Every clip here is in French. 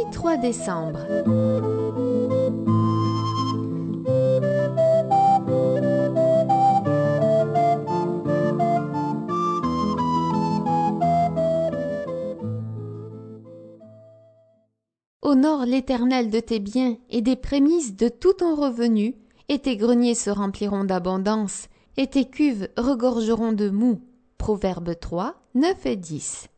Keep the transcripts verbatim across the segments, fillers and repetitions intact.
trois décembre. Honore l'Éternel de tes biens et des prémices de tout ton revenu, et tes greniers se rempliront d'abondance, et tes cuves regorgeront de moût. Proverbe trois, neuf et dix.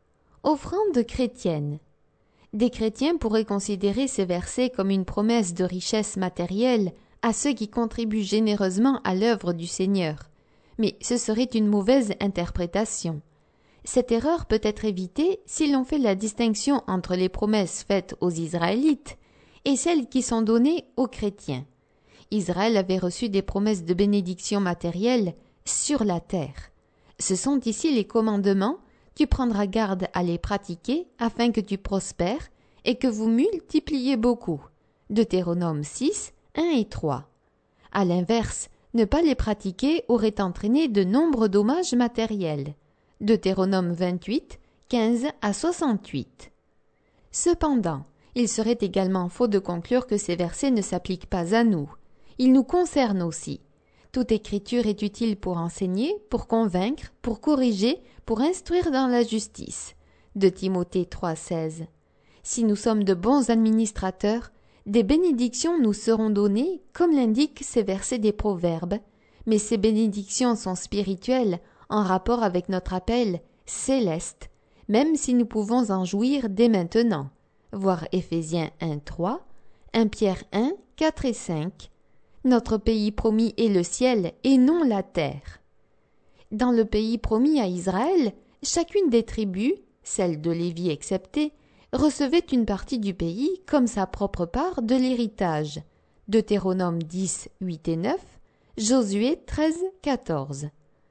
Offrande chrétienne. Des chrétiens pourraient considérer ces versets comme une promesse de richesse matérielle à ceux qui contribuent généreusement à l'œuvre du Seigneur. Mais ce serait une mauvaise interprétation. Cette erreur peut être évitée si l'on fait la distinction entre les promesses faites aux Israélites et celles qui sont données aux chrétiens. Israël avait reçu des promesses de bénédiction matérielle sur la terre. Ce sont ici les commandements, tu prendras garde à les pratiquer afin que tu prospères et que vous multipliez beaucoup. Deutéronome six, un et trois. À l'inverse, ne pas les pratiquer aurait entraîné de nombreux dommages matériels. Deutéronome vingt-huit, quinze à soixante-huit. Cependant, il serait également faux de conclure que ces versets ne s'appliquent pas à nous. Ils nous concernent aussi. Toute écriture est utile pour enseigner, pour convaincre, pour corriger, pour instruire dans la justice. De Timothée trois, seize. Si nous sommes de bons administrateurs, des bénédictions nous seront données, comme l'indiquent ces versets des Proverbes, mais ces bénédictions sont spirituelles, en rapport avec notre appel céleste, même si nous pouvons en jouir dès maintenant. Voir Éphésiens un, trois, premier Pierre un, quatre et cinq. Notre pays promis est le ciel et non la terre. Dans le pays promis à Israël, chacune des tribus, celle de Lévi exceptée, recevait une partie du pays comme sa propre part de l'héritage. Deutéronome dix, huit et neuf, Josué treize, quatorze.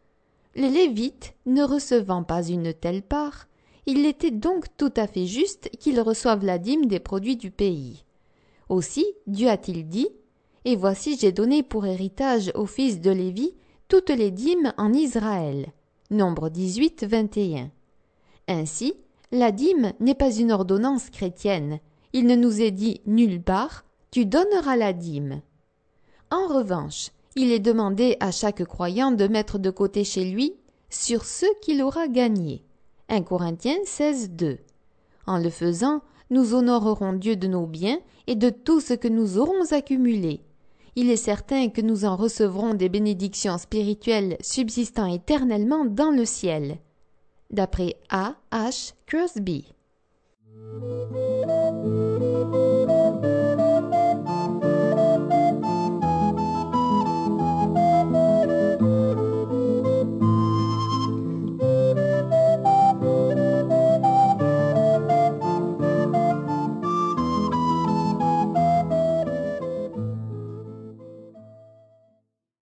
Les Lévites ne recevant pas une telle part, il était donc tout à fait juste qu'ils reçoivent la dîme des produits du pays. Aussi, Dieu a-t-il dit, « Et voici j'ai donné pour héritage aux fils de Lévi toutes les dîmes en Israël. » Nombre dix-huit, vingt et un. Ainsi, la dîme n'est pas une ordonnance chrétienne. Il ne nous est dit nulle part, « Tu donneras la dîme. » En revanche, il est demandé à chaque croyant de mettre de côté chez lui sur ce qu'il aura gagné. un Corinthiens seize, deux. En le faisant, nous honorerons Dieu de nos biens et de tout ce que nous aurons accumulé. Il est certain que nous en recevrons des bénédictions spirituelles subsistant éternellement dans le ciel. D'après A H Crosby.